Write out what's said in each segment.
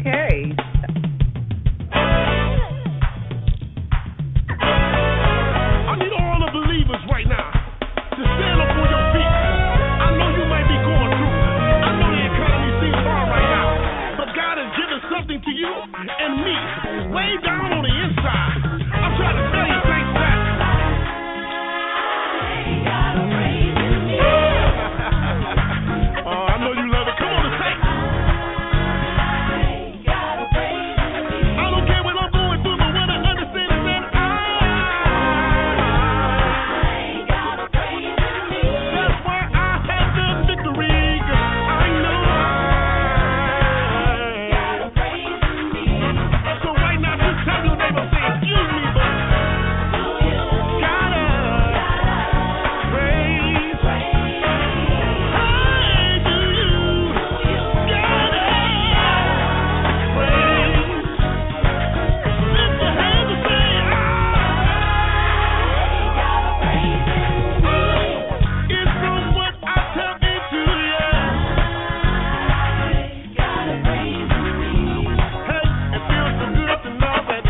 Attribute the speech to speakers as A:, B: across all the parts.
A: Okay.
B: I need all the believers right now to stand up on your feet. I know you might be going through. I know the economy seems hard right now. But God has given something to you and me way down on the inside. I'm trying to tell you things that. I know you love it. Come on and say. I don't care what I'm going through, but when I understand it, man, that's why I have the victory. 'Cause I know. So right now, just tell your neighbor, say, excuse me, but gotta praise. Hey, do you gotta praise? Lift your hands and say, it's from what I tap into, yeah. Hey, it feels so good to know that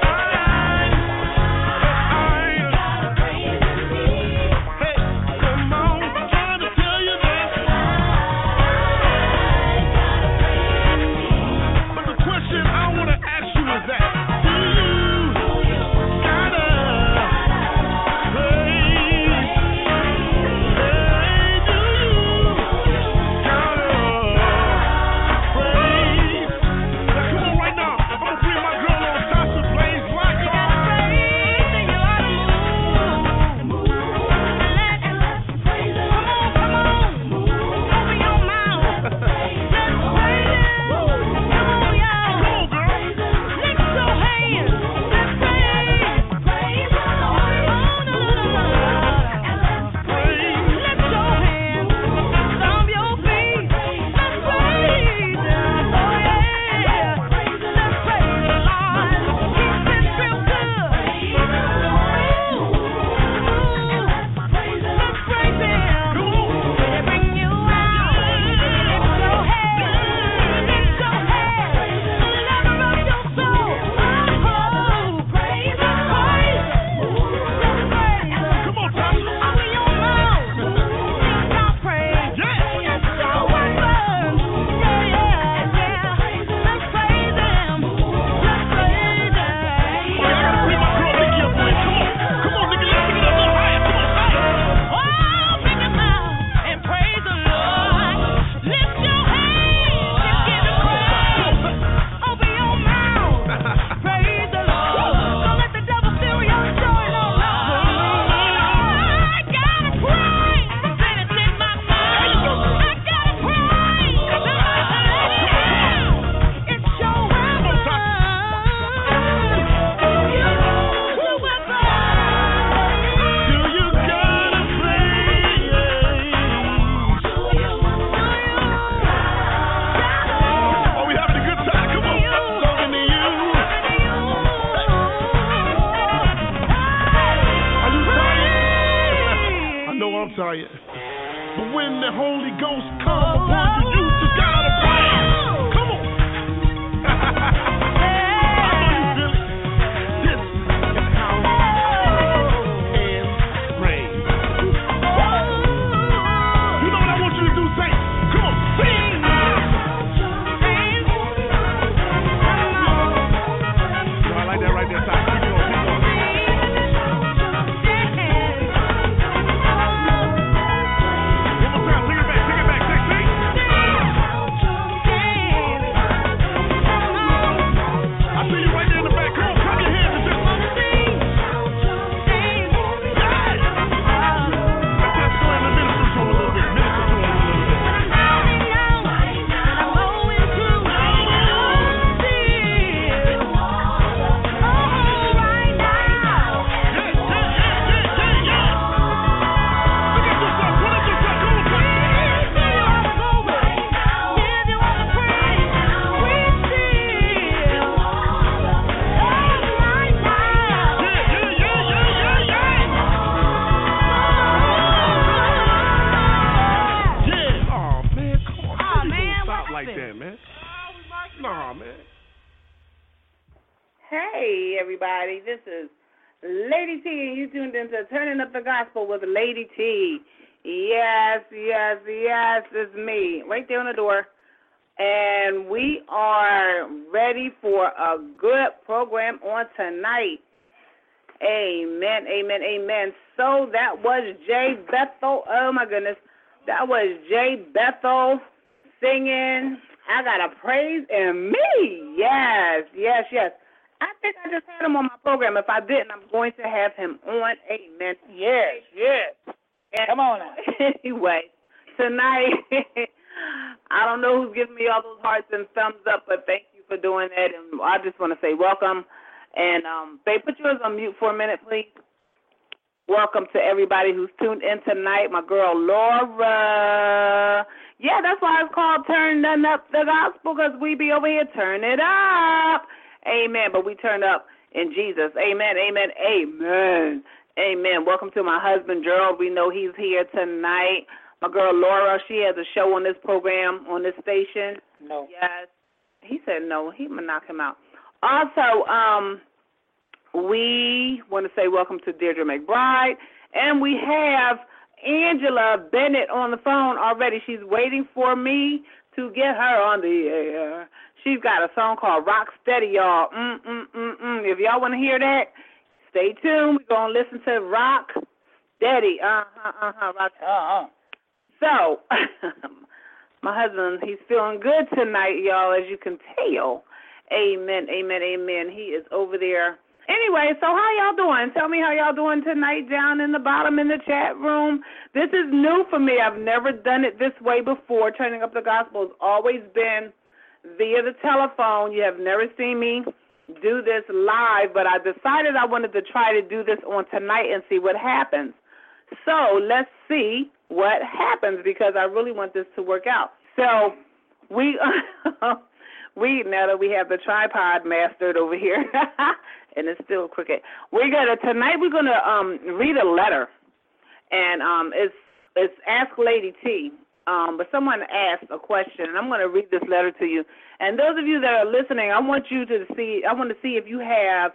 B: hey, come on, trying to tell you that. But the question I want to ask you is that, do you gotta praise? Hey, do you gotta praise? Now come on right now, I'm gonna bring my girl on Tasha Blaze Black. Tired. But when the Holy Ghost comes upon you, you just gotta praise. Come on. I know you feel it. This is how and praise. You know what I want you to do, saints? Come on, sing. I like that right there, Ty. Keep going, keep going. Take it back, take it back, take it. man.
A: Hey, everybody. This is Lady T, and you tuned into Turning Up the Gospel with Lady T. Yes, it's me. Right there on the door. And we are ready for a good program on tonight. Amen. So that was Jay Bethel. Oh, my goodness. That was Jay Bethel singing, I Got a Praise in Me. Yes. I think I just had him on my program. If I didn't, I'm going to have him on. Amen.
C: Yes.
A: And
C: come on now.
A: Anyway, tonight, I don't know who's giving me all those hearts and thumbs up, but thank you for doing that. And I just want to say welcome. And, babe, put yours on mute for a minute, please. Welcome to everybody who's tuned in tonight. My girl, Laura. Yeah, that's why it's called Turn Up the Gospel, because we be over here turn it up. Amen. But we turn up in Jesus. Amen. Welcome to my husband, Gerald. We know he's here tonight. My girl, Laura, she has a show on this program, on this station.
C: No.
A: Yes. He said no. He going to knock him out. Also, we want to say welcome to Deirdre McBride. And we have Angela Bennett on the phone already. She's waiting for me to get her on the air. She's got a song called Rock Steady, y'all. If y'all want to hear that, stay tuned. We're going to listen to Rock Steady. Rock Steady. So, my husband, he's feeling good tonight, y'all, as you can tell. Amen. He is over there. Anyway, so how y'all doing? Tell me how y'all doing tonight down in the bottom in the chat room. This is new for me. I've never done it this way before. Turning Up the Gospel has always been via the telephone. You have never seen me do this live, but I decided I wanted to try to do this on tonight and see what happens. So let's see what happens, because I really want this to work out. So we now that we have the tripod mastered over here, and it's still crooked, tonight we're gonna read a letter, and it's Ask Lady T. But someone asked a question, and I'm going to read this letter to you. And those of you that are listening, I want to see if you have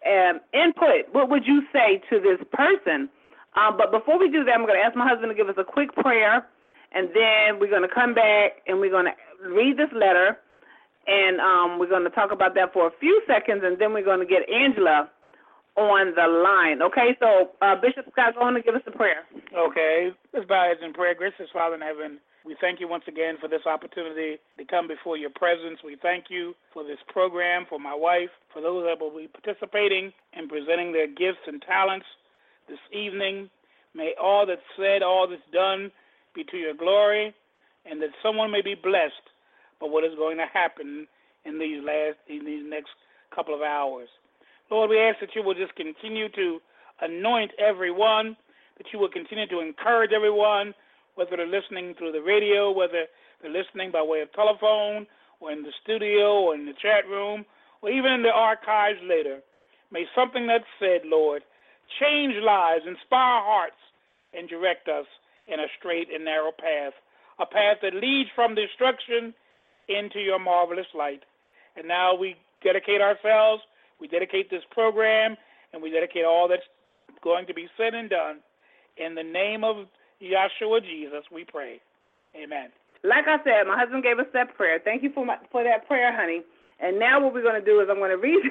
A: input. What would you say to this person? But before we do that, I'm going to ask my husband to give us a quick prayer, and then we're going to come back, and we're going to read this letter, and we're going to talk about that for a few seconds, and then we're going to get Angela on the line. Okay, so Bishop Scott, go on and give us a prayer.
C: Okay, let's bow our heads in prayer. Gracious Father in heaven, we thank you once again for this opportunity to come before your presence. We thank you for this program, for my wife, for those that will be participating and presenting their gifts and talents this evening. May all that's said, all that's done be to your glory, and that someone may be blessed by what is going to happen in these next couple of hours. Lord, we ask that you will just continue to anoint everyone, that you will continue to encourage everyone, whether they're listening through the radio, whether they're listening by way of telephone, or in the studio, or in the chat room, or even in the archives later. May something that's said, Lord, change lives, inspire hearts, and direct us in a straight and narrow path, a path that leads from destruction into your marvelous light. And now we dedicate ourselves, we dedicate this program, and we dedicate all that's going to be said and done. In the name of Yahshua Jesus, we pray. Amen.
A: Like I said, my husband gave us that prayer. Thank you for that prayer, honey. And now what we're going to do is I'm going to read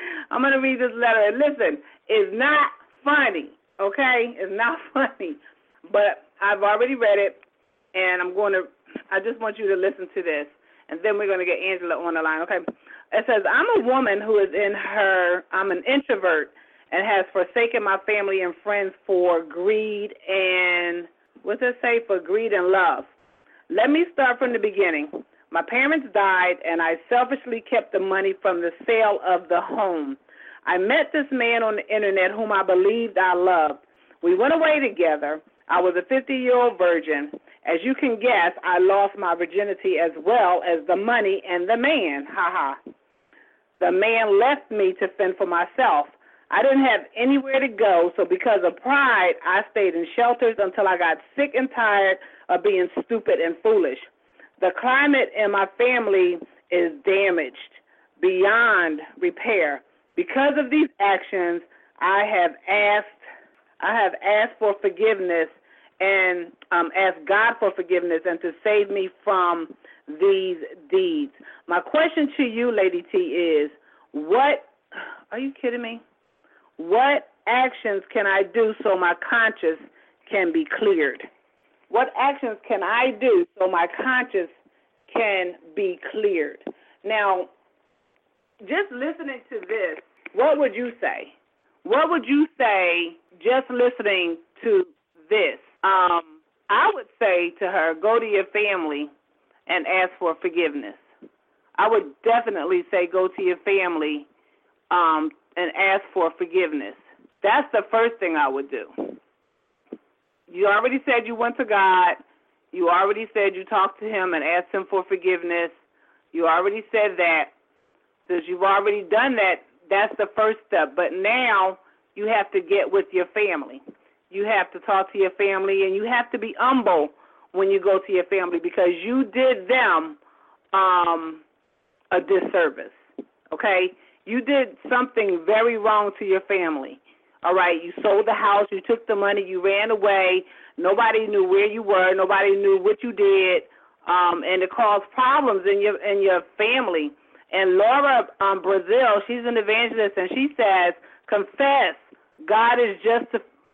A: this letter. And listen, it's not funny, okay? It's not funny. But I've already read it, and I just want you to listen to this. And then we're going to get Angela on the line, okay? It says, I'm a woman who is I'm an introvert and has forsaken my family and friends for greed and, for greed and love. Let me start from the beginning. My parents died, and I selfishly kept the money from the sale of the home. I met this man on the internet whom I believed I loved. We went away together. I was a 50-year-old virgin. As you can guess, I lost my virginity as well as the money and the man. The man left me to fend for myself. I didn't have anywhere to go, so because of pride, I stayed in shelters until I got sick and tired of being stupid and foolish. The climate in my family is damaged. beyond repair. Because of these actions, I have asked for forgiveness and asked God for forgiveness and to save me from these deeds. My question to you, Lady T, is are you kidding me? What actions can I do so my conscience can be cleared? What actions can I do so my conscience can be cleared? Now, just listening to this, what would you say? What would you say just listening to this? I would say to her, go to your family and ask for forgiveness. I would definitely say go to your family and ask for forgiveness. That's the first thing I would do. You already said you went to God. You already said you talked to him and asked him for forgiveness. You already said that. Since you've already done that, that's the first step. But now you have to get with your family. You have to talk to your family, and you have to be humble when you go to your family because you did them a disservice, okay? You did something very wrong to your family, all right? You sold the house. You took the money. You ran away. Nobody knew where you were. Nobody knew what you did, and it caused problems in your family. And Laura Brazil, she's an evangelist, and she says, confess. God is just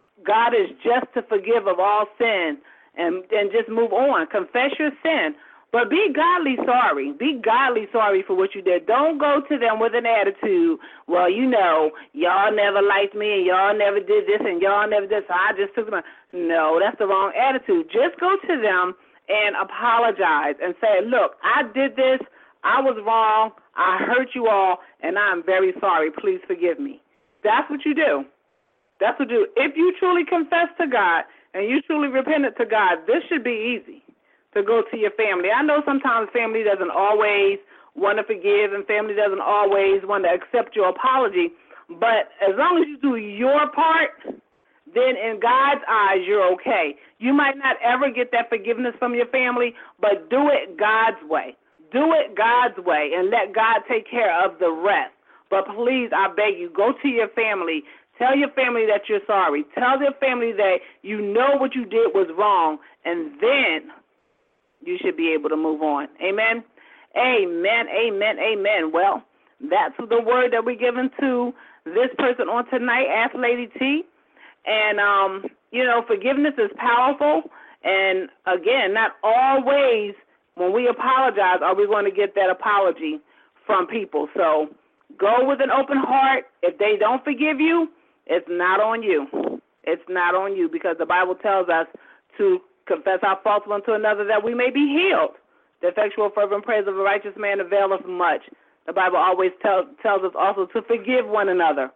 A: to forgive of all sin and just move on. Confess your sin. But be godly sorry. Be godly sorry for what you did. Don't go to them with an attitude, well, y'all never liked me and y'all never did this and y'all never did, so I just took them. No, that's the wrong attitude. Just go to them and apologize and say, look, I did this. I was wrong. I hurt you all, and I'm very sorry. Please forgive me. That's what you do. That's what you do. If you truly confess to God and you truly repented to God, this should be easy to go to your family. I know sometimes family doesn't always want to forgive and family doesn't always want to accept your apology, but as long as you do your part, then in God's eyes, you're okay. You might not ever get that forgiveness from your family, but do it God's way. Do it God's way and let God take care of the rest. But please, I beg you, go to your family. Tell your family that you're sorry. Tell your family that you know what you did was wrong, and then you should be able to move on. Amen? Amen, amen, amen. Well, that's the word that we're giving to this person on tonight, Ask Lady T. And, forgiveness is powerful. And, again, not always when we apologize are we going to get that apology from people. So go with an open heart. If they don't forgive you, it's not on you. It's not on you because the Bible tells us to confess our faults one to another that we may be healed. The effectual fervent prayers of a righteous man availeth much. The Bible always tells us also to forgive one another,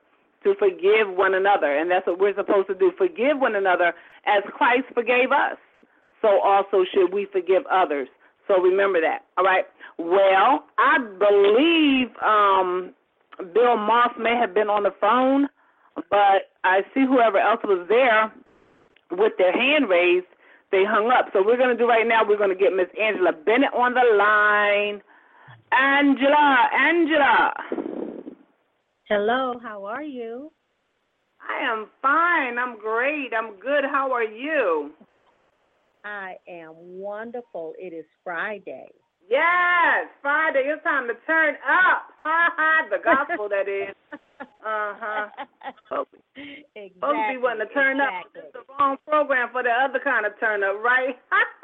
A: and that's what we're supposed to do, forgive one another as Christ forgave us. So also should we forgive others. So remember that, all right? Well, I believe Bill Moss may have been on the phone, but I see whoever else was there with their hand raised, they hung up. So we're going to do right now, we're going to get Miss Angela Bennett on the line. Angela.
D: Hello, how are you?
A: I am fine. I'm great. I'm good. How are you?
D: I am wonderful. It is Friday.
A: Yes, Friday. It's time to turn up. The gospel, that is.
D: Exactly.
A: Folks be wanting to turn up. It's the wrong program for the other kind of turn up, right?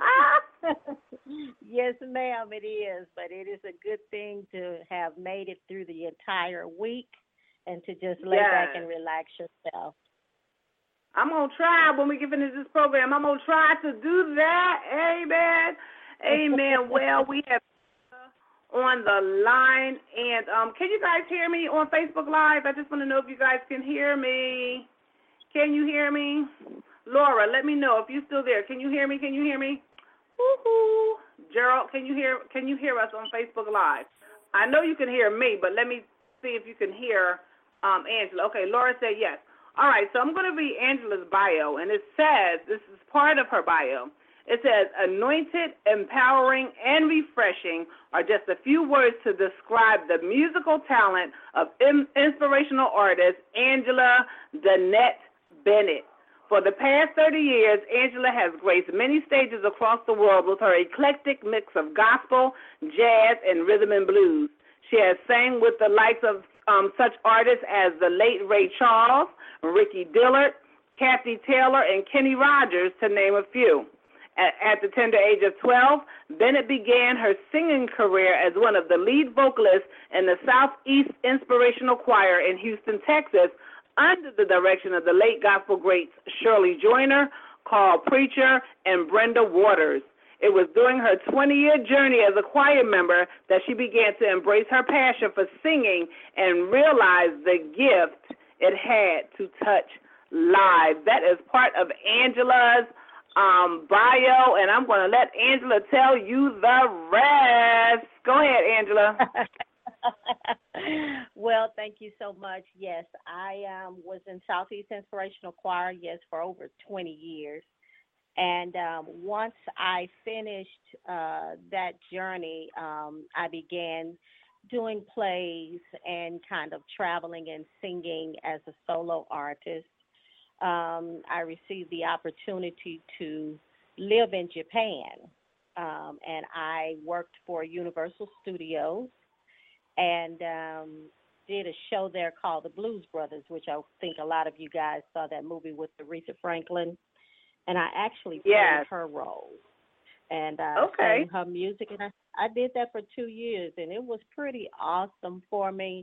D: Yes, ma'am, it is. But it is a good thing to have made it through the entire week and to just lay back and relax yourself.
A: I'm going to try when we get finished this program. I'm going to try to do that. Amen. Amen. Well, we have on the line. And can you guys hear me on Facebook Live? I just want to know if you guys can hear me. Can you hear me? Laura, let me know if you're still there. Can you hear me? Can you hear me? Woo-hoo. Gerald, can you hear us on Facebook Live? I know you can hear me, but let me see if you can hear Angela. Okay, Laura said yes. All right, so I'm going to read Angela's bio, and it says, this is part of her bio. It says, anointed, empowering, and refreshing are just a few words to describe the musical talent of inspirational artist Angela Danette Bennett. For the past 30 years, Angela has graced many stages across the world with her eclectic mix of gospel, jazz, and rhythm and blues. She has sang with the likes of such artists as the late Ray Charles, Ricky Dillard, Kathy Taylor, and Kenny Rogers, to name a few. At the tender age of 12, Bennett began her singing career as one of the lead vocalists in the Southeast Inspirational Choir in Houston, Texas, under the direction of the late gospel greats Shirley Joyner, Carl Preacher, and Brenda Waters. It was during her 20-year journey as a choir member that she began to embrace her passion for singing and realize the gift it had to touch lives. That is part of Angela's bio, and I'm going to let Angela tell you the rest. Go ahead, Angela.
D: Well, thank you so much. Yes, I was in Southeast Inspirational Choir, for over 20 years. And once I finished that journey, I began doing plays and kind of traveling and singing as a solo artist. I received the opportunity to live in Japan, and I worked for Universal Studios and did a show there called The Blues Brothers, which I think a lot of you guys saw that movie with Aretha Franklin, and I actually played her role. And sang her music, and I did that for 2 years, and it was pretty awesome for me.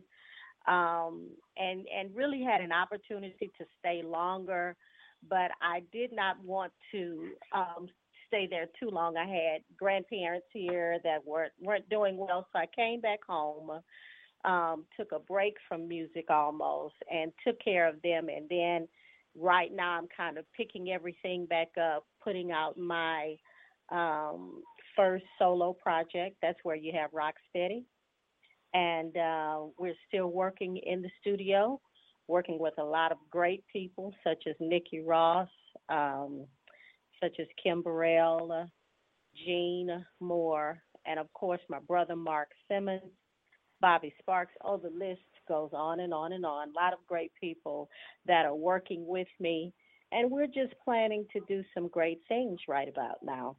D: And really had an opportunity to stay longer, but I did not want to stay there too long. I had grandparents here that weren't doing well, so I came back home, took a break from music almost, and took care of them. And then right now I'm kind of picking everything back up, putting out my first solo project. That's where you have Rocksteady. And we're still working in the studio, working with a lot of great people such as Nikki Ross, such as Kim Burrell, Jean Moore, and, of course, my brother Mark Simmons, Bobby Sparks. Oh, the list goes on and on and on. A lot of great people that are working with me, and we're just planning to do some great things right about now.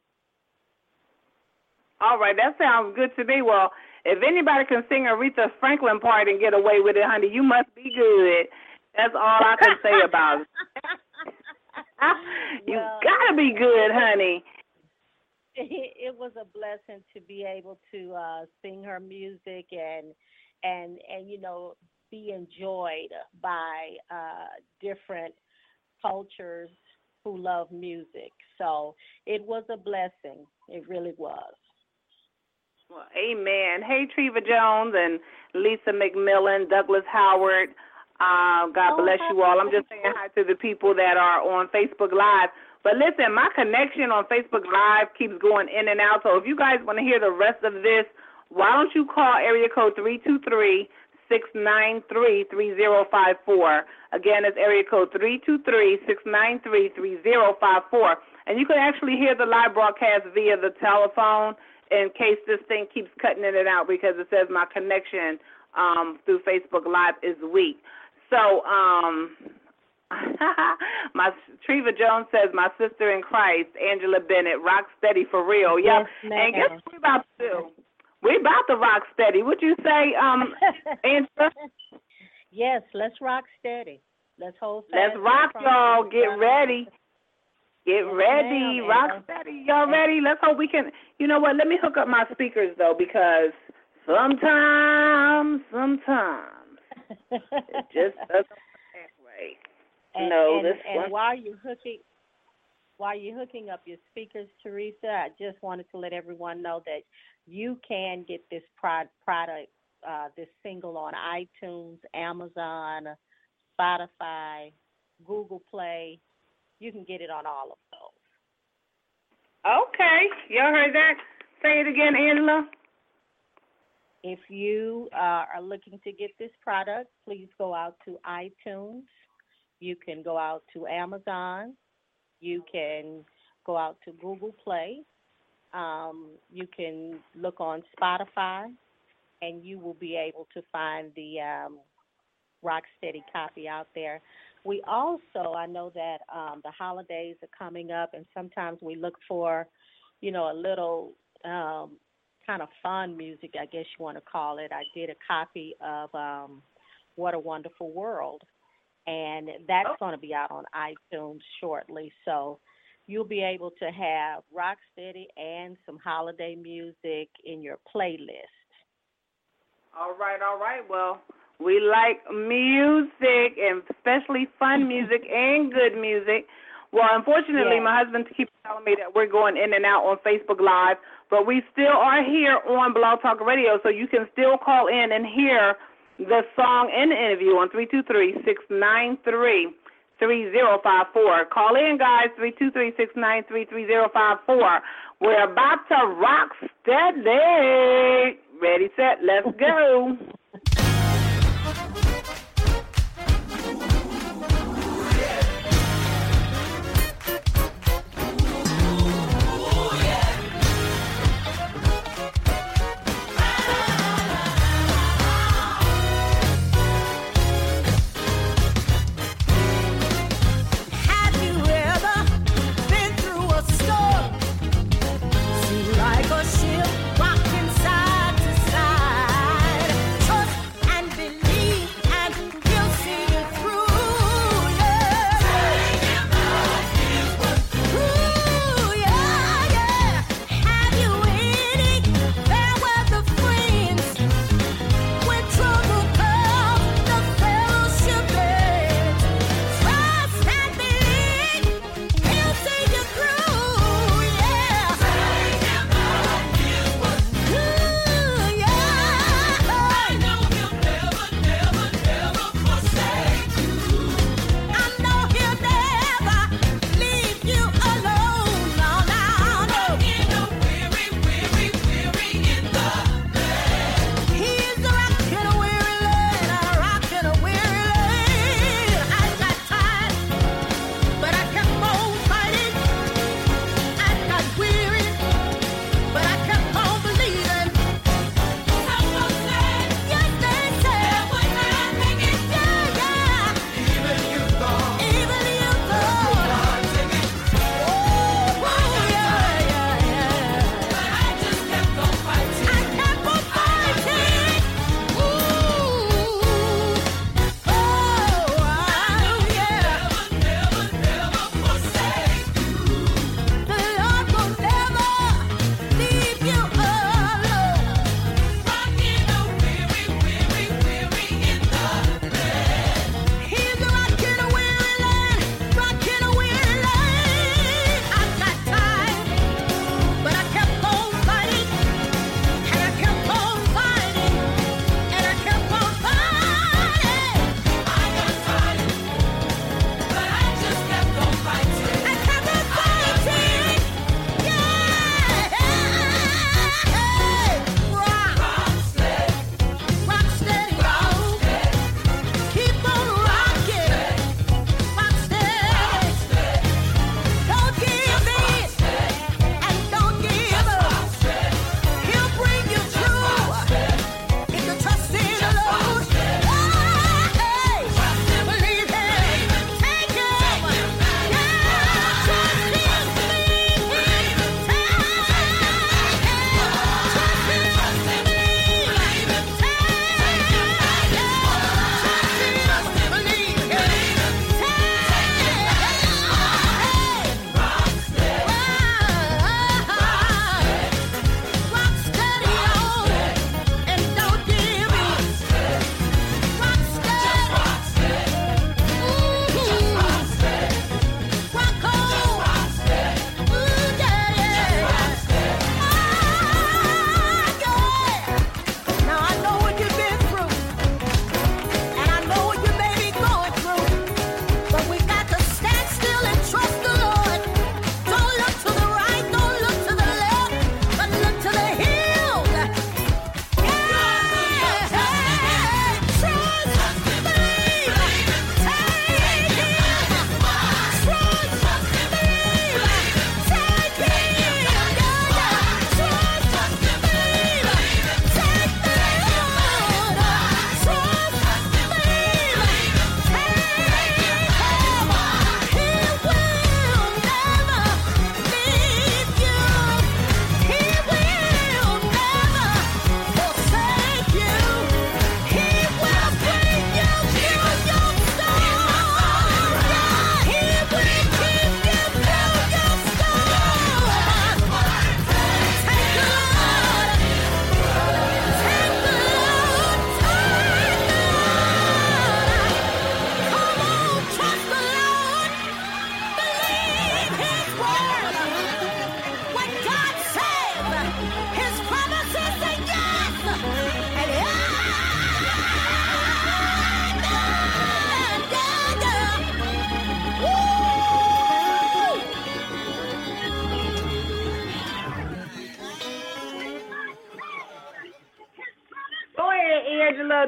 A: All right, that sounds good to me. Well, if anybody can sing Aretha Franklin part and get away with it, honey, you must be good. That's all I can say about it. You gotta be good, honey.
D: It was a blessing to be able to sing her music and be enjoyed by different cultures who love music. So it was a blessing. It really was.
A: Well, amen. Hey, Treva Jones and Lisa McMillan, Douglas Howard. God bless you all. I'm just saying hi to the people that are on Facebook Live. But listen, my connection on Facebook Live keeps going in and out. So if you guys want to hear the rest of this, why don't you call area code 323-693-3054. Again, it's area code 323-693-3054. And you can actually hear the live broadcast via the telephone in case this thing keeps cutting in and out because it says my connection through Facebook Live is weak. So my Treva Jones says, my sister in Christ, Angela Bennett, rock steady for real. Yep.
D: Yes,
A: and guess what we're about to do? We're about to rock steady. Would you say, Angela?
D: Yes, let's rock steady. Let's hold fast.
A: Let's rock, y'all. Get ready. Get ready. Rock steady. Y'all ready? Let's hope we can. You know what? Let me hook up my speakers, though, because sometimes it just doesn't act right.
D: And while you're hooking up your speakers, Teresa, I just wanted to let everyone know that you can get this product, this single on iTunes, Amazon, Spotify, Google Play. You can get it on all of those.
A: Okay. Y'all heard that? Say it again, Angela.
D: If you are looking to get this product, please go out to iTunes. You can go out to Amazon. You can go out to Google Play. You can look on Spotify, and you will be able to find the Rocksteady copy out there. We also, I know that the holidays are coming up, and sometimes we look for, a little kind of fun music, I guess you want to call it. I did a copy of What a Wonderful World, and that's going to be out on iTunes shortly. So you'll be able to have Rocksteady and some holiday music in your playlist.
A: All right. Well, we like music, and especially fun music and good music. Well, unfortunately, my husband keeps telling me that we're going in and out on Facebook Live, but we still are here on Blog Talk Radio, so you can still call in and hear the song and the interview on 323-693-3054. Call in, guys, 323-693-3054. We're about to rock steady. Ready, set, let's go.
E: Like a ship rocking side to side.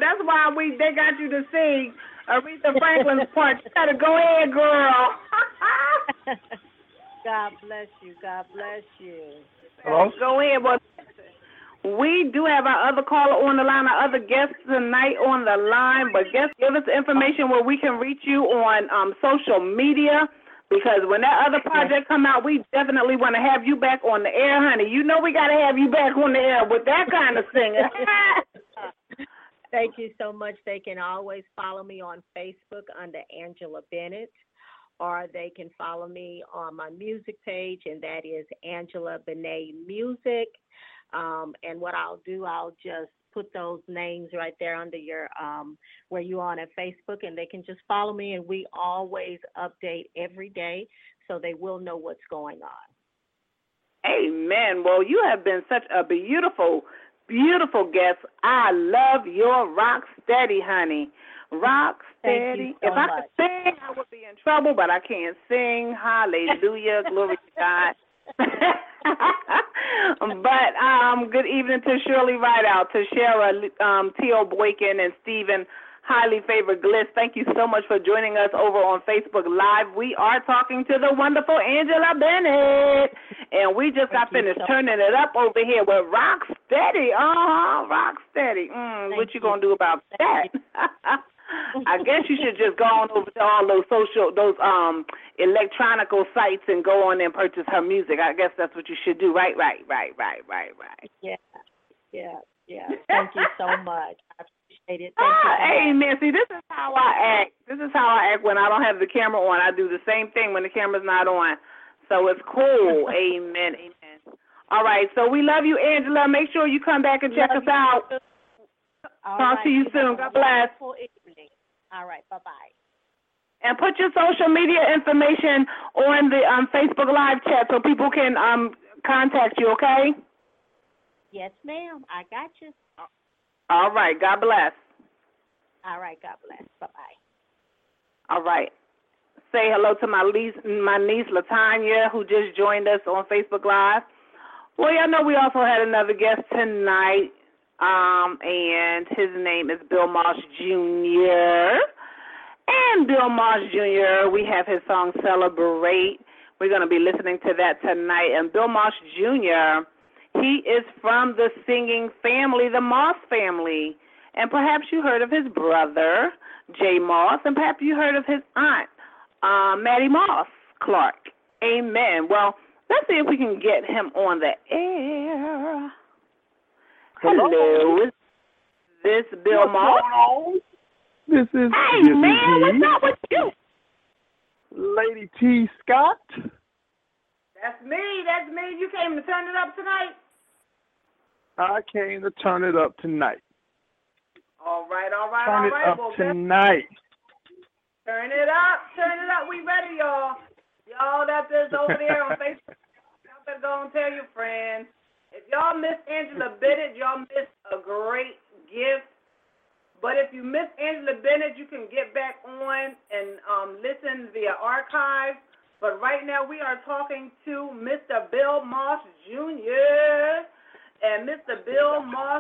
A: That's why they got you to sing Aretha Franklin's part. You gotta go ahead, girl.
D: God bless you. God bless you.
E: Hello?
A: Go ahead. Well, we do have our other caller on the line, our other guests tonight on the line. But give us information where we can reach you on social media, because when that other project come out, we definitely want to have you back on the air, honey. You know we got to have you back on the air with that kind of singing.
D: Thank you so much. They can always follow me on Facebook under Angela Bennett, or they can follow me on my music page, and that is Angela Benet Music. And what I'll do, I'll just put those names right there under your where you're on at Facebook, and they can just follow me, and we always update every day so they will know what's going on.
A: Amen. Well, you have been such a beautiful, beautiful guest. I love your rock steady, honey. Rock steady.
D: Thank you so
A: if I
D: much.
A: could sing, I would be in trouble, but I can't sing. Hallelujah. Glory to God. But good evening to Shirley Rideout, to Shara T.O. Boykin, and Stephen Highly Favored Gliss. Thank you so much for joining us over on Facebook Live. We are talking to the wonderful Angela Bennett, and we just got finished turning it up over here with Rock Steady. Rock Steady. What you gonna do about that? I guess you should just go on over to all those electronical sites and go on and purchase her music. I guess that's what you should do. Right.
D: Yeah. Thank you so much. I appreciate it. Thank you.
A: Amen. See, this is how I act. This is how I act when I don't have the camera on. I do the same thing when the camera's not on. So it's cool. Amen. All right. So we love you, Angela. Make sure you come back and check us out. Talk to you soon. God bless.
D: All right. Bye-bye.
A: And put your social media information on the Facebook Live chat so people can contact you, okay?
D: Yes, ma'am. I got you.
A: All right. God bless.
D: All right. God bless. Bye-bye.
A: All right. Say hello to my niece, LaTanya, who just joined us on Facebook Live. Well, y'all know we also had another guest tonight, and his name is Bill Moss Jr., And Bill Moss Jr., we have his song Celebrate. We're going to be listening to that tonight. And Bill Moss Jr., he is from the singing family, the Moss family. And perhaps you heard of his brother, Jay Moss, and perhaps you heard of his aunt, Maddie Moss Clark. Amen. Well, let's see if we can get him on the air. Hello. Is this Bill Moss?
E: This is
A: Hey, man, what's up with you?
E: Lady T. Scott.
A: That's me. You came to turn it up tonight?
E: I came to turn it up tonight.
A: All right.
E: Turn it up tonight.
A: Turn it up. We ready, y'all. Y'all that's just over there on Facebook, y'all better go and tell your friends. If y'all miss Angela Bennett, y'all miss a great gift. But if you miss Angela Bennett, you can get back on and listen via archive. But right now we are talking to Mr. Bill Moss Jr. And Mr. Bill Moss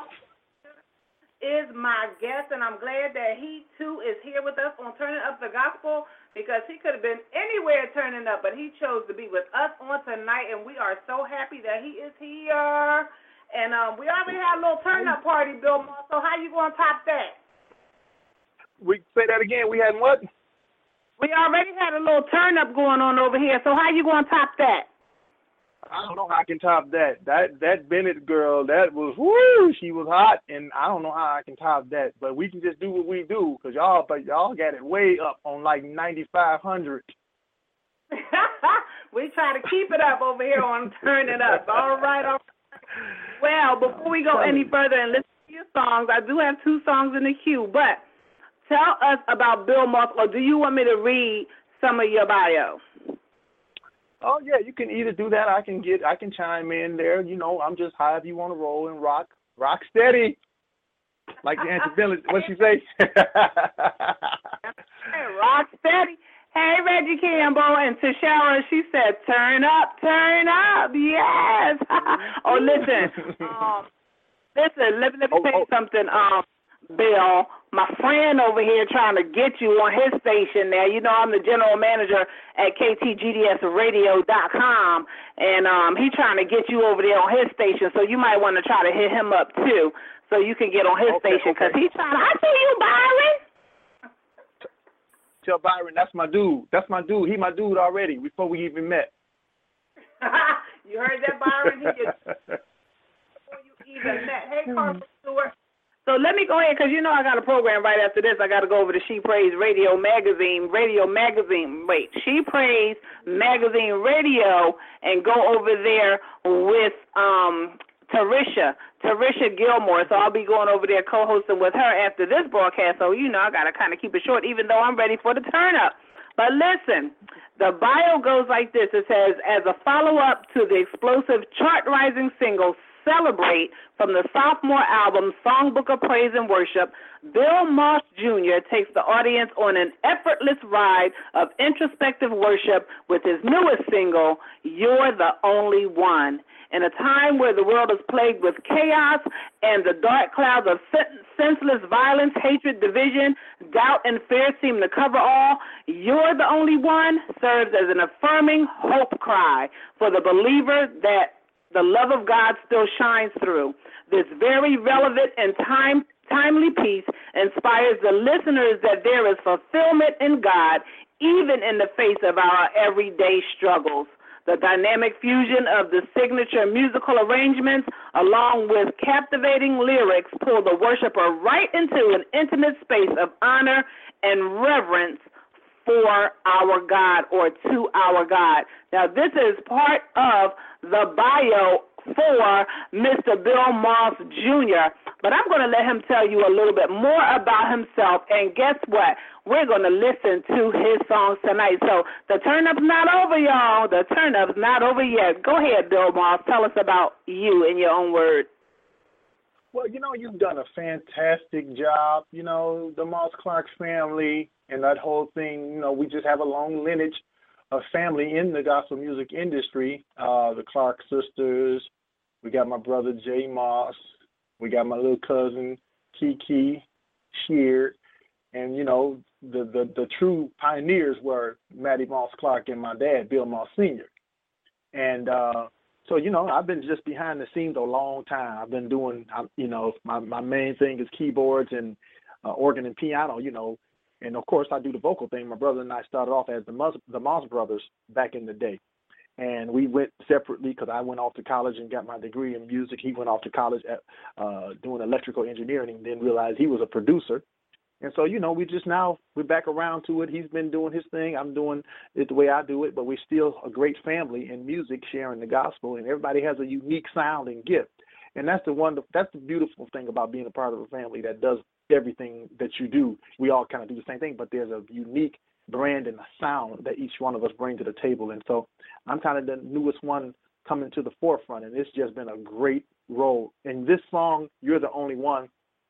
A: is my guest, and I'm glad that he, too, is here with us on Turning Up the Gospel, because he could have been anywhere turning up, but he chose to be with us on tonight, and we are so happy that he is here. And we already had a little turn-up party, Bill Moss, so how you going to top that?
E: We say that again. We had what?
A: We already had a little turn-up going on over here, so how you going to top that?
E: I don't know how I can top that. That Bennett girl, that was, woo, she was hot, and I don't know how I can top that. But we can just do what we do, because y'all got it way up on like 9,500.
A: We try to keep it up over here on Turn It Up. All right. Well, before we go any further and listen to your songs, I do have 2 songs in the queue, but tell us about Bill Moss, or do you want me to read some of your bio?
E: Oh yeah, you can either do that. I can chime in there. You know, I'm just however you want to roll and rock steady. Like the Auntie Billy, what she say?
A: Rock steady. Hey, Reggie Campbell and Tashara, she said, turn up. Yes. Oh, listen. Let me tell you something. Bill, my friend over here trying to get you on his station there. You know, I'm the general manager at KTGDSradio.com, and he's trying to get you over there on his station, so you might want to try to hit him up, too, so you can get on his station, because he's trying to, I see you, Byron.
E: Tell Byron, that's my dude. That's my dude. He my dude already before we even met.
A: You heard that, Byron? Before you even met. Hey, Carl Stewart. So let me go ahead, because you know I got a program right after this. I got to go over to She Prays Radio Magazine, She Prays Magazine Radio, and go over there with Tarisha Gilmore. So I'll be going over there co-hosting with her after this broadcast. So, you know, I got to kind of keep it short, even though I'm ready for the turn-up. But listen, the bio goes like this. It says, as a follow-up to the explosive chart-rising single, Celebrate, from the sophomore album, Songbook of Praise and Worship, Bill Moss Jr. takes the audience on an effortless ride of introspective worship with his newest single, You're the Only One. In a time where the world is plagued with chaos and the dark clouds of senseless violence, hatred, division, doubt, and fear seem to cover all, You're the Only One serves as an affirming hope cry for the believer that the love of God still shines through. This very relevant and timely piece inspires the listeners that there is fulfillment in God, even in the face of our everyday struggles. The dynamic fusion of the signature musical arrangements, along with captivating lyrics, pull the worshiper right into an intimate space of honor and reverence for our God, or to our God. Now, this is part of the bio for Mr. Bill Moss Jr., but I'm going to let him tell you a little bit more about himself, and guess what? We're going to listen to his songs tonight. So the turn-up's not over, y'all. The turn-up's not over yet. Go ahead, Bill Moss. Tell us about you in your own words.
E: Well, you know, you've done a fantastic job. You know, the Moss Clark family and that whole thing, you know, we just have a long lineage of family in the gospel music industry. The Clark sisters, we got my brother Jay Moss, we got my little cousin Kiki Sheard, and, you know, the true pioneers were Mattie Moss Clark and my dad, Bill Moss Sr. And so, you know, I've been just behind the scenes a long time. I've been doing, you know, my main thing is keyboards and organ and piano, you know. And, of course, I do the vocal thing. My brother and I started off as the Moss Brothers back in the day. And we went separately because I went off to college and got my degree in music. He went off to college at doing electrical engineering and then realized he was a producer. And so, you know, we're back around to it. He's been doing his thing. I'm doing it the way I do it. But we're still a great family in music, sharing the gospel. And everybody has a unique sound and gift. And that's the beautiful thing about being a part of a family that does everything that you do. We all kind of do the same thing, but there's a unique brand and a sound that each one of us bring to the table. And so I'm kind of the newest one coming to the forefront, and it's just been a great role. And this song, You're the Only One,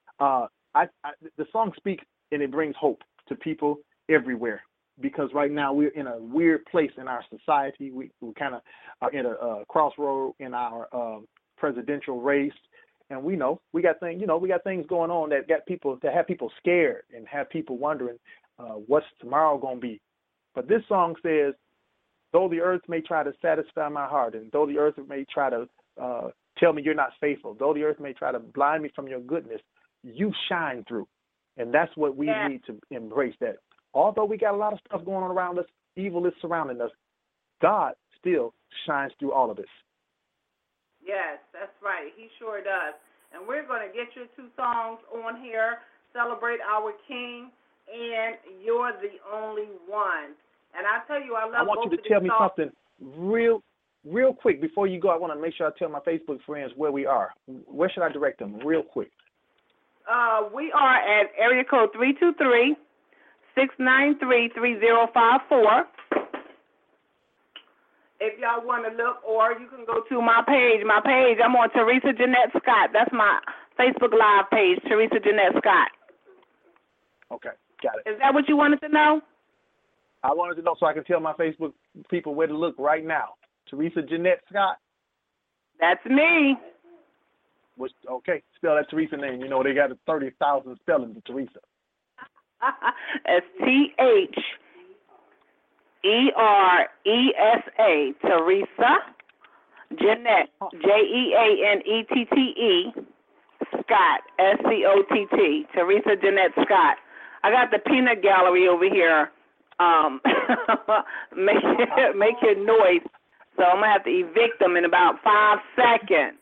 E: the song speaks and it brings hope to people everywhere, because right now we're in a weird place in our society. We kind of are in a crossroad in our presidential race. And we know we got things going on that have people scared and have people wondering what's tomorrow going to be. But this song says, though the earth may try to satisfy my heart, and though the earth may try to tell me you're not faithful, though the earth may try to blind me from your goodness, you shine through. And that's what we need to embrace, that although we got a lot of stuff going on around us, evil is surrounding us, God still shines through all of this.
A: Yes, that's right. He sure does. And we're going to get your two songs on here, Celebrate Our King and You're the Only One. And I tell you, I
E: want you to tell me something real quick. Before you go, I want to make sure I tell my Facebook friends where we are. Where should I direct them real quick?
A: We are at area code 323-693-3054. If y'all want to look, or you can go to my page. I'm on Teresa Jeanette Scott. That's my Facebook Live page, Teresa Jeanette Scott.
E: Okay, got it.
A: Is that what you wanted to know?
E: I wanted to know so I can tell my Facebook people where to look right now. Teresa Jeanette Scott.
A: That's me.
E: Okay, spell that Teresa name. You know, they got 30,000 spellings of Teresa.
A: It's Teresa, Teresa Jeanette, Jeanette, Scott, Scott, Teresa Jeanette Scott. I got the peanut gallery over here. Make your noise. So I'm gonna have to evict them in about 5 seconds.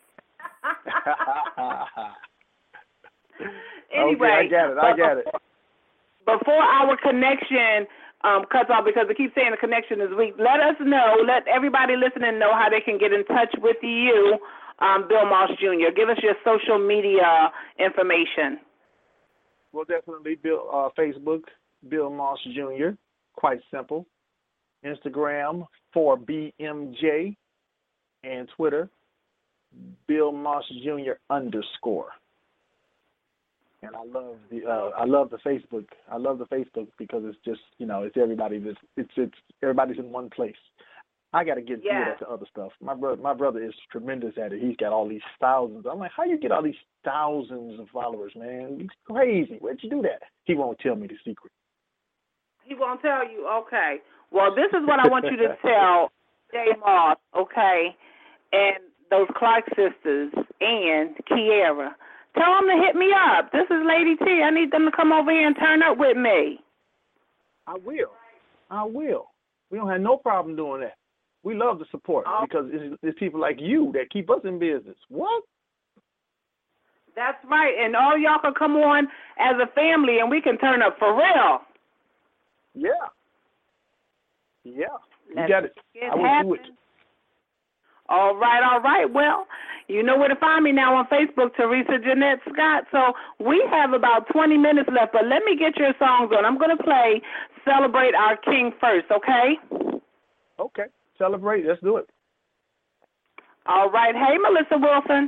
A: Anyway,
E: okay, I get it.
A: Before our connection cuts off, because they keep saying the connection is weak, let everybody listening know how they can get in touch with you, Bill Moss Jr. Give us your social media information.
E: Well, definitely Facebook, Bill Moss Jr., quite simple. Instagram, 4BMJ, and Twitter, Bill Moss Jr. _ And I love the Facebook. I love the Facebook because it's just, it's everybody. It's everybody's in one place. I got to get good at the other stuff. My brother is tremendous at it. He's got all these thousands. I'm like, how you get all these thousands of followers, man? It's crazy. Where'd you do that? He won't tell me the secret.
A: He won't tell you? Okay. Well, this is what I want you to tell Jay Moss, okay, and those Clark sisters and Kiera. Tell them to hit me up. This is Lady T. I need them to come over here and turn up with me.
E: I will. We don't have no problem doing that. We love the support because it's people like you that keep us in business. What?
A: That's right. And all y'all can come on as a family and we can turn up for real.
E: Yeah. You got it. I will do it.
A: All right. Well, you know where to find me now on Facebook, Teresa Jeanette Scott. So we have about 20 minutes left, but let me get your songs on. I'm going to play Celebrate Our King first, okay?
E: Okay. Celebrate. Let's do it.
A: All right. Hey, Melissa Wilson.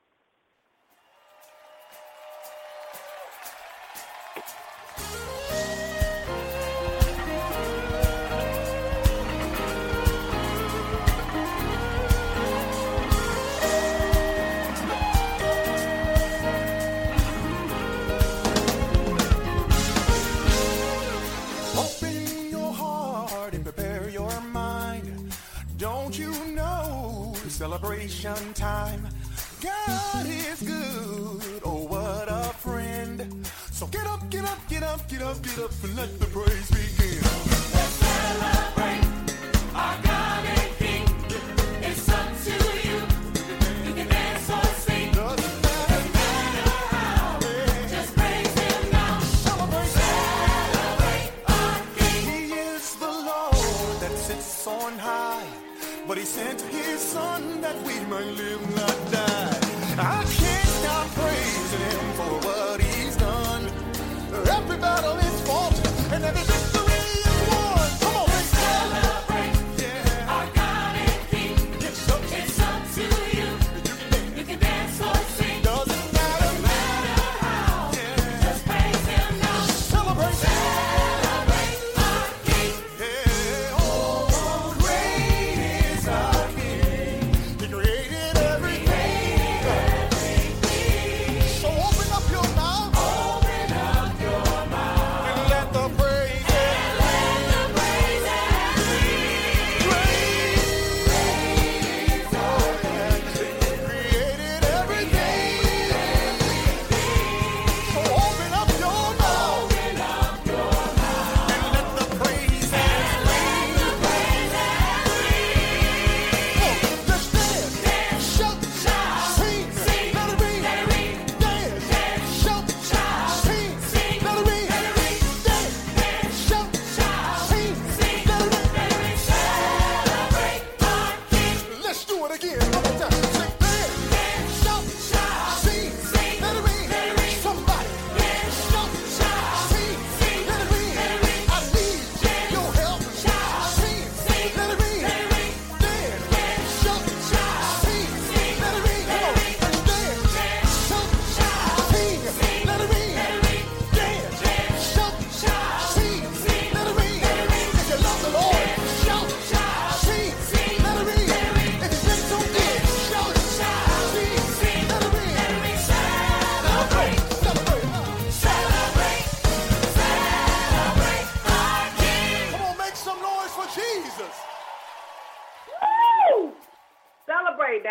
F: Celebration time. God is good. Oh, what a friend. So get up, get up, get up, get up, get up, and let the praise begin. Let's celebrate our God and King. It's up to you. You can dance or sing. Doesn't matter how. Just praise Him now. Celebrate our King. He is the Lord that sits on high. But He sent His Son that we might live, not die. I can't stop praising Him for what He's done. Every battle is fought and every victory is won. Come on, let's celebrate. Our God and King. It's up to you. You can dance or sing. Doesn't matter how. Just praise Him now. Celebrate our King. Yeah. Oh, great is our King. He created everything.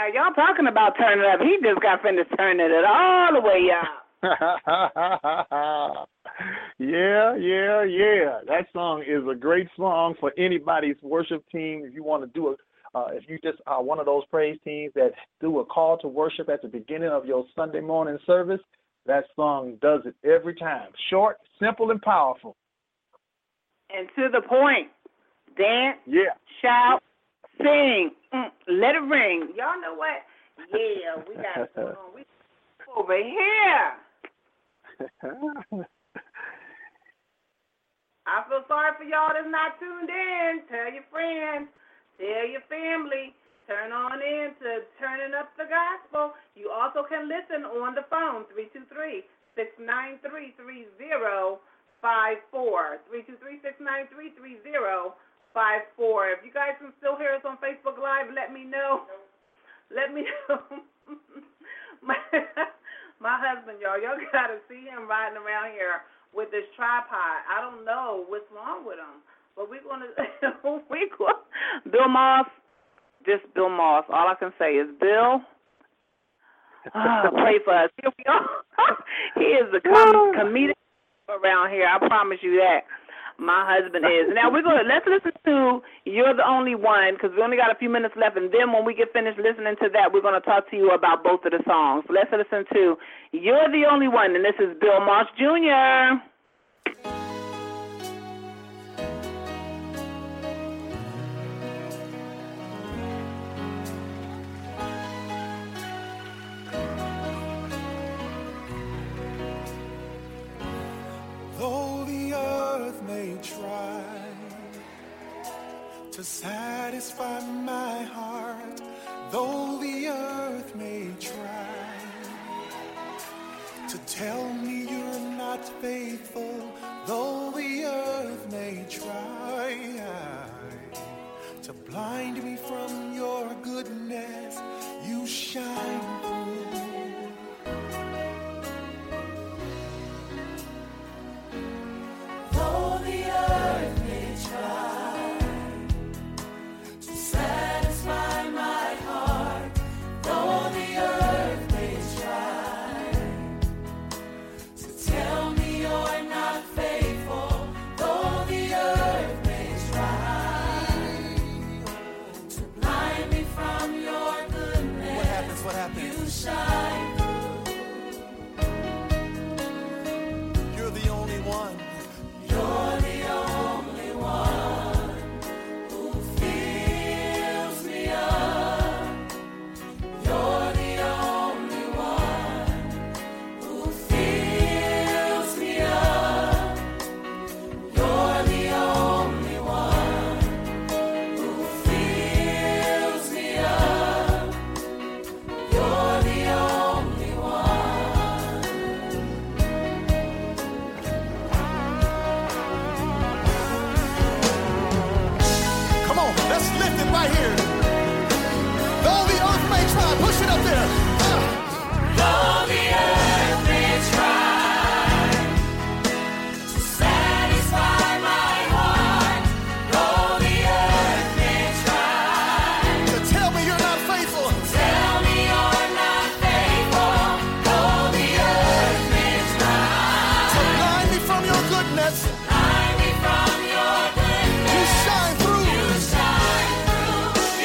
A: y'all talking about turning it up. He just got finished turning it all the way up.
E: Yeah. That song is a great song for anybody's worship team. If you want to do if you just are one of those praise teams that do a call to worship at the beginning of your Sunday morning service, that song does it every time. Short, simple, and powerful.
A: And to the point. Dance,
E: shout,
A: sing, let it ring. Y'all know what? Yeah, we got it going on. We over here. I feel sorry for y'all that's not tuned in. Tell your friends, tell your family, turn on in to Turning Up the Gospel. You also can listen on the phone, 323-693-3054. 323-693-3054. If you guys can still hear us on Facebook Live, let me know. Let me know. My husband, y'all gotta see him riding around here with this tripod. I don't know what's wrong with him, but we're gonna Bill Moss, just Bill Moss. All I can say is Bill. Pray for us. Here we are. He is the comedian around here. I promise you that. My husband is. Now let's listen to You're the Only One, because we only got a few minutes left, and then when we get finished listening to that, we're going to talk to you about both of the songs. So let's listen to You're the Only One, and this is Bill Moss Jr.
F: Though the earth may try to satisfy my heart, though the earth may try to tell me you're not faithful, though the earth may try to blind me from your goodness, you shine through. Though the earth may try to satisfy my heart, though the earth may try to tell me you're not faithful, though the earth may try to blind me from your goodness, what happens? You shine through. You're the only one. You're the only one who fills me up. You're the only one who fills me up. You're the only one who fills me up. You're the only one. Come on, let's lift it right here. Though the earth may try, push it up there. Though the earth may try to satisfy my heart, though the earth may try to tell me you're not faithful, tell me you're not faithful, though the earth may try to blind me from your goodness, blind me from your goodness, you shine through. You shine through.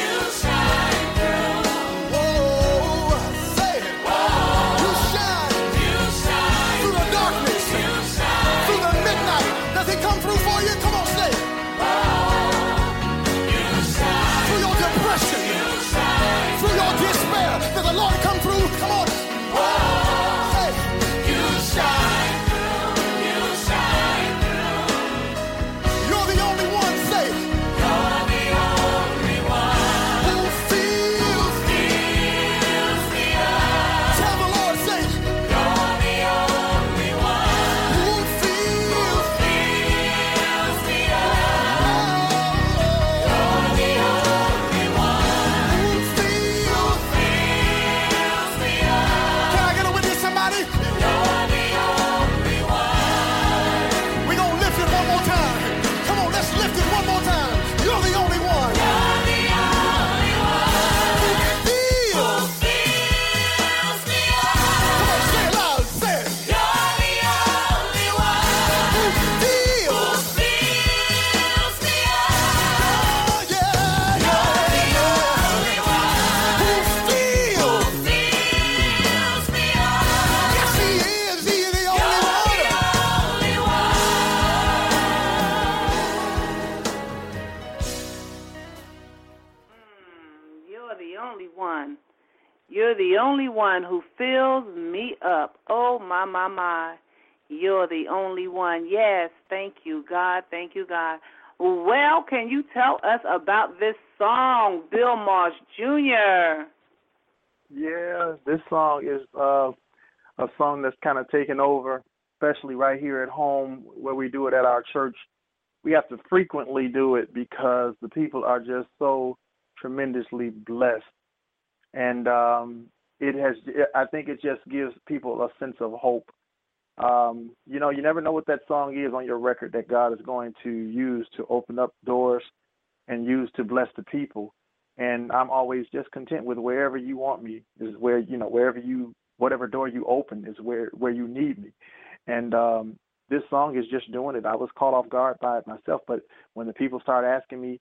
A: one. You're the only one who fills me up. Oh, my, my, my. You're the only one. Yes, thank you, God. Thank you, God. Well, can you tell us about this song, Bill Marsh Jr.?
E: Yeah, this song is a song that's kind of taken over, especially right here at home where we do it at our church. We have to frequently do it because the people are just so tremendously blessed. And I think it just gives people a sense of hope. You never know what that song is on your record that God is going to use to open up doors and use to bless the people. And I'm always just content with wherever you want me is where, whatever door you open is where you need me. And this song is just doing it. I was caught off guard by it myself, but when the people started asking me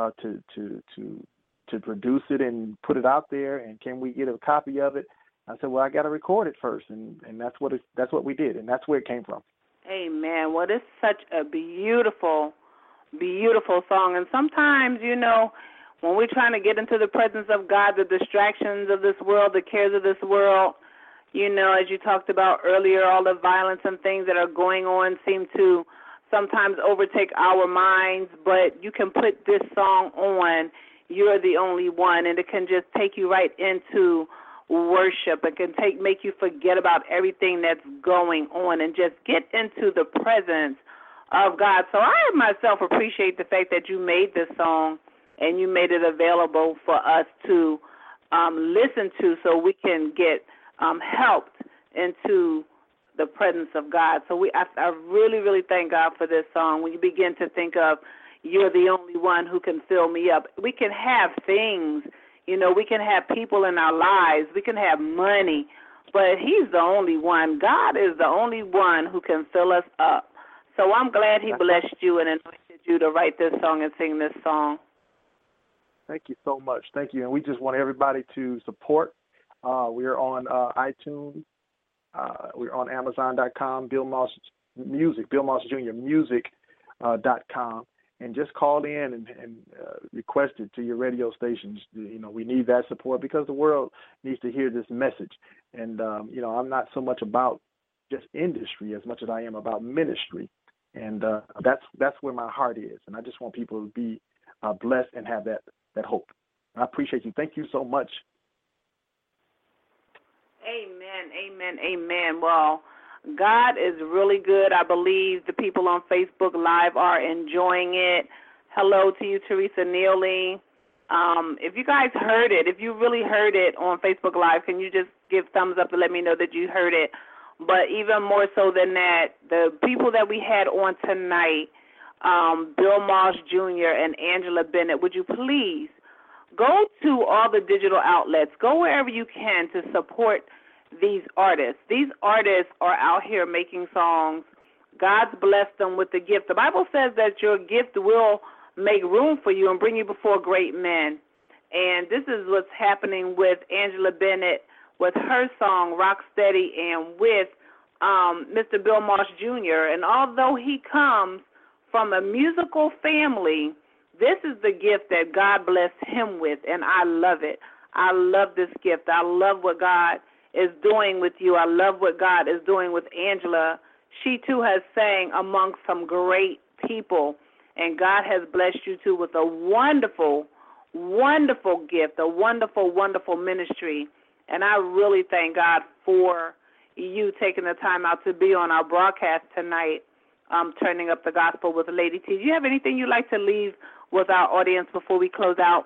E: to produce it and put it out there, and can we get a copy of it, I said, well, I got to record it first, and that's what we did, and that's where it came from.
A: Amen. Well, it's such a beautiful, beautiful song, and sometimes, when we're trying to get into the presence of God, the distractions of this world, the cares of this world, as you talked about earlier, all the violence and things that are going on seem to sometimes overtake our minds, but you can put this song on, You're the Only One, and it can just take you right into worship. It can make you forget about everything that's going on and just get into the presence of God. So I myself appreciate the fact that you made this song and you made it available for us to listen to so we can get helped into the presence of God. So I really, really thank God for this song. When you begin to think of You're the Only One who can fill me up, we can have things, we can have people in our lives, we can have money, but He's the only one. God is the only one who can fill us up. So I'm glad He blessed you and anointed you to write this song and sing this song.
E: Thank you so much. Thank you. And we just want everybody to support. We're on iTunes. We're on Amazon.com, Bill Marsh Music, Bill Marsh Jr. Music.com. And just call in and request it to your radio stations. We need that support because the world needs to hear this message. And, I'm not so much about just industry as much as I am about ministry. And that's where my heart is. And I just want people to be blessed and have that hope. I appreciate you. Thank you so much.
A: Amen, amen, amen. Well, God is really good. I believe the people on Facebook Live are enjoying it. Hello to you, Teresa Neely. If you guys heard it, if you really heard it on Facebook Live, can you just give thumbs up to let me know that you heard it? But even more so than that, the people that we had on tonight, Bill Marsh Jr. and Angela Bennett, would you please go to all the digital outlets, go wherever you can to support these artists. These artists are out here making songs. God's blessed them with the gift. The Bible says that your gift will make room for you and bring you before great men. And this is what's happening with Angela Bennett with her song, Rock Steady, and with Mr. Bill Marsh Jr. And although he comes from a musical family, this is the gift that God blessed him with, and I love it. I love this gift. I love what God is doing with you. I love what God is doing with Angela. She, too, has sang amongst some great people, and God has blessed you, too, with a wonderful, wonderful gift, a wonderful, wonderful ministry. And I really thank God for you taking the time out to be on our broadcast tonight, Turning Up the Gospel with Lady T. Do you have anything you'd like to leave with our audience before we close out?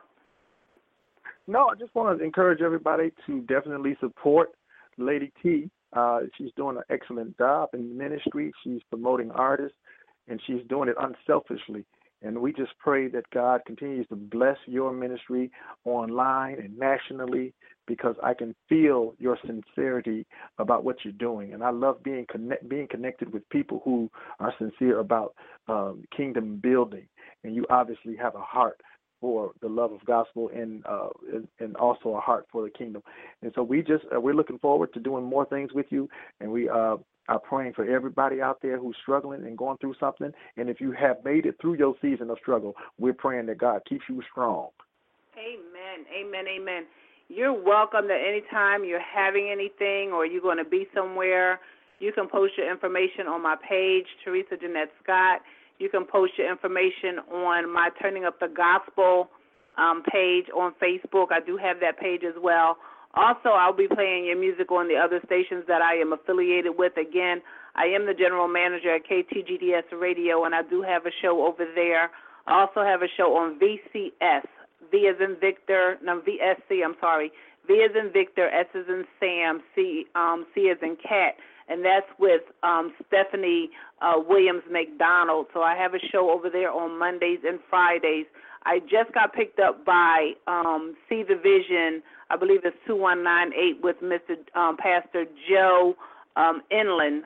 E: No, I just want to encourage everybody to definitely support Lady T. She's doing an excellent job in ministry. She's promoting artists, and she's doing it unselfishly. And we just pray that God continues to bless your ministry online and nationally, because I can feel your sincerity about what you're doing. And I love being connected with people who are sincere about kingdom building. And you obviously have a heart for the love of gospel and also a heart for the kingdom. And so we're looking forward to doing more things with you. And we are praying for everybody out there who's struggling and going through something. And if you have made it through your season of struggle, we're praying that God keeps you strong.
A: Amen, amen, amen. you're welcome to anytime you're having anything or you're going to be somewhere. You can post your information on my page, Teresa Jeanette Scott. You can post your information on my Turning Up the Gospel page on Facebook. I do have that page as well. Also, I'll be playing your music on the other stations that I am affiliated with. Again, I am the general manager at KTGDS Radio, and I do have a show over there. I also have a show on VCS, V as in Victor, no, VSC, I'm sorry. V as in Victor, S as in Sam, C as in Cat, and that's with Stephanie Williams McDonald. So I have a show over there on Mondays and Fridays. I just got picked up by See the Vision, I believe it's 2198 with Mr. Pastor Joe Inland,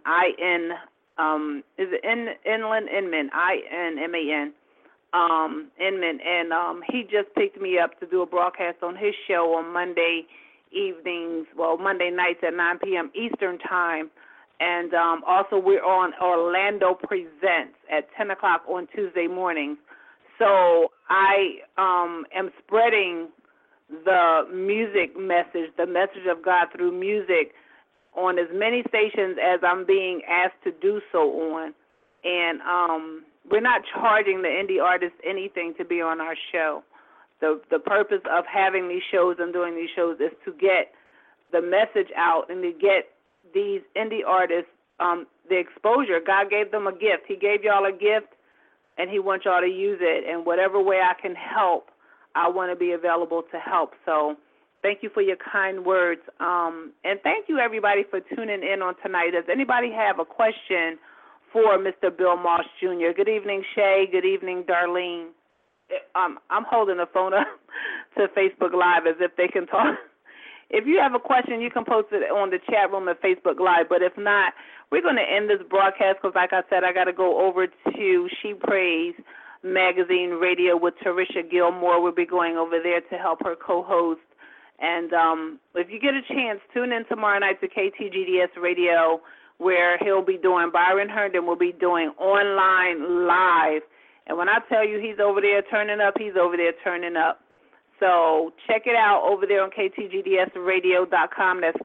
A: is it Inland, Inman, I-N-M-A-N, Inman, and he just picked me up to do a broadcast on his show on Monday evenings, Monday nights at 9 p.m. Eastern Time, and also we're on Orlando Presents at 10 o'clock on Tuesday mornings. So I am spreading the music message, the message of God through music on as many stations as I'm being asked to do so on. And we're not charging the indie artists anything to be on our show. The purpose of having these shows and doing these shows is to get the message out and to get these indie artists the exposure. God gave them a gift. He gave y'all a gift, and he wants y'all to use it. And whatever way I can help, I want to be available to help. So thank you for your kind words. And thank you, everybody, for tuning in on tonight. Does anybody have a question for Mr. Bill Moss Jr.? Good evening, Shay. Good evening, Darlene. I'm holding the phone up to Facebook Live as if they can talk. If you have a question, you can post it on the chat room at Facebook Live. But if not, we're going to end this broadcast because, like I said, I got to go over to She Prays Magazine Radio with Tarisha Gilmore. We'll be going over there to help her co-host. And if you get a chance, tune in tomorrow night to KTGDS Radio, where he'll be doing, Byron Herndon will be doing online live. And when I tell you he's over there turning up, he's over there turning up. So check it out over there on KTGDSradio.com. That's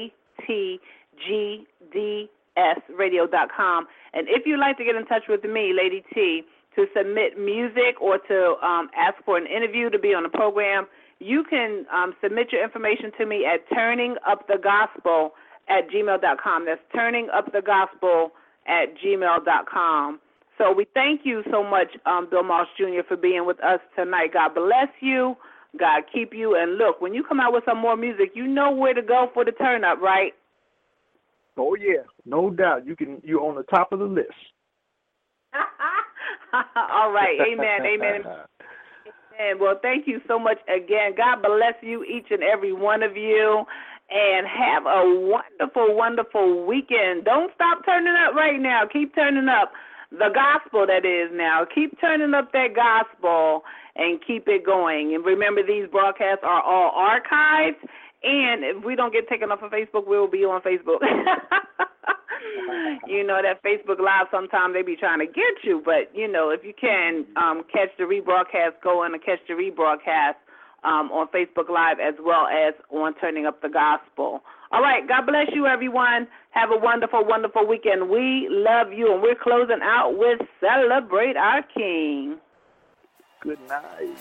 A: KTGDSradio.com. And if you'd like to get in touch with me, Lady T, to submit music or to ask for an interview to be on the program, you can submit your information to me at turningupthegospel@gmail.com. That's turningupthegospel@gmail.com. So we thank you so much, Bill Moss Jr., for being with us tonight. God bless you. God keep you. And look, when you come out with some more music, you know where to go for the turn up, right?
E: Oh yeah, no doubt. You're on the top of the list.
A: All right. Amen. Amen. Amen. Well, thank you so much again. God bless you, each and every one of you. And have a wonderful, wonderful weekend. Don't stop turning up right now. Keep turning up. The gospel, that is now. Keep turning up that gospel and keep it going. And remember, these broadcasts are all archived. And if we don't get taken off of Facebook, we'll be on Facebook. You know, that Facebook Live, sometimes they be trying to get you. But, you know, if you can catch the rebroadcast, go in and catch the rebroadcast on Facebook Live as well as on Turning Up the Gospel. All right, God bless you, everyone. Have a wonderful, wonderful weekend. We love you, and we're closing out with Celebrate Our King.
E: Good night.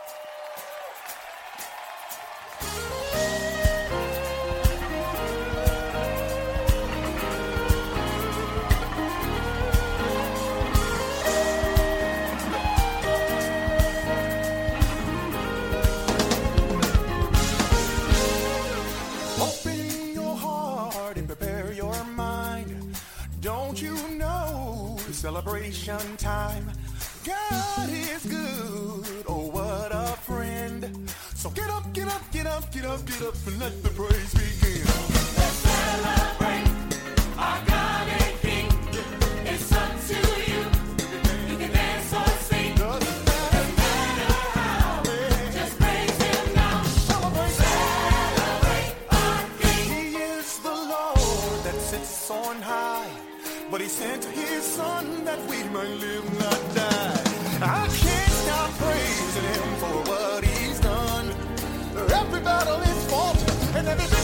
F: Celebration time. God is good. Oh, what a friend. So get up, get up, get up, get up, get up, and let the praise begin. Let's celebrate our God and King. It's unto you. You can dance or sing. Doesn't matter how. Just praise Him now. Celebrate our King. He is the Lord that sits on high. But He sent His Son that we might live, not die. I can't stop praising Him for what He's done. Every battle is let me be.